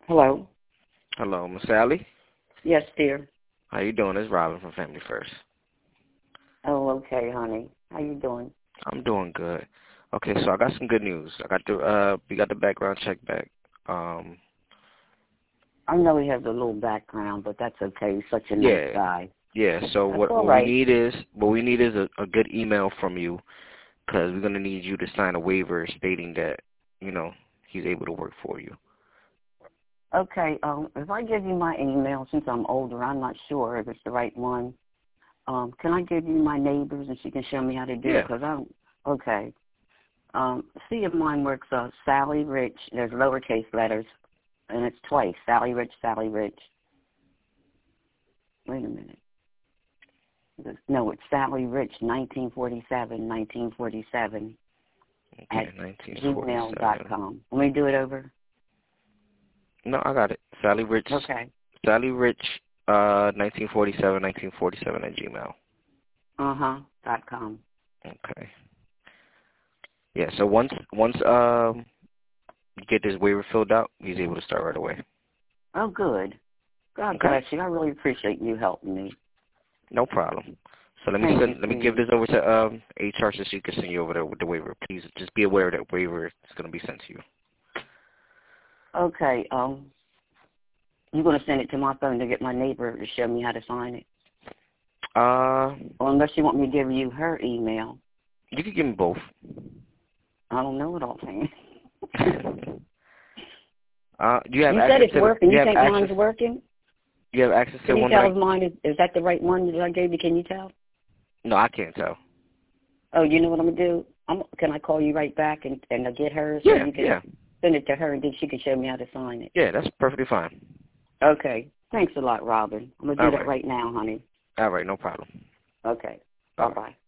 Hello? Hello, Miss Sally. Yes, dear. How you doing? It's Robin from Family First. Oh, okay, honey. How you doing? I'm doing good. Okay, so I got some good news. We got the background check back. I know he has a little background, but that's okay. He's such a nice guy. Yeah. So That's what all what right. we need is a good email from you, because we're gonna need you to sign a waiver stating that he's able to work for you. Okay, if I give you my email, since I'm older, I'm not sure if it's the right one. Can I give you my neighbors and she can show me how to do it? Because okay. See if mine works. Sally Rich, there's lowercase letters, and it's twice. Sally Rich, Sally Rich. Wait a minute. No, it's Sally Rich, 1947 Okay, at 1947. gmail.com. Want me to do it over? No, I got it. Sally Rich. Okay. Sally Rich, 1947 at Gmail. .com. Okay. Yeah. So once you get this waiver filled out, he's able to start right away. Oh, good. God bless you. I really appreciate you helping me. No problem. So let me give this over to HR so she can send you over there with the waiver. Please just be aware that waiver is going to be sent to you. Okay. You're going to send it to my phone to get my neighbor to show me how to sign it? Or unless you want me to give you her email. You can give me both. I don't know it offhand. Do you have you access said it's to working. You think mine's working? You have access to one? Can you tell if mine is that the right one that I gave you? Can you tell? No, I can't tell. Oh, you know what I'm going to do? Can I call you right back and get her so you can send it to her and then she can show me how to sign it? Yeah, that's perfectly fine. Okay. Thanks a lot, Robin. I'm going to do that right now, honey. All right, no problem. Okay. Bye-bye.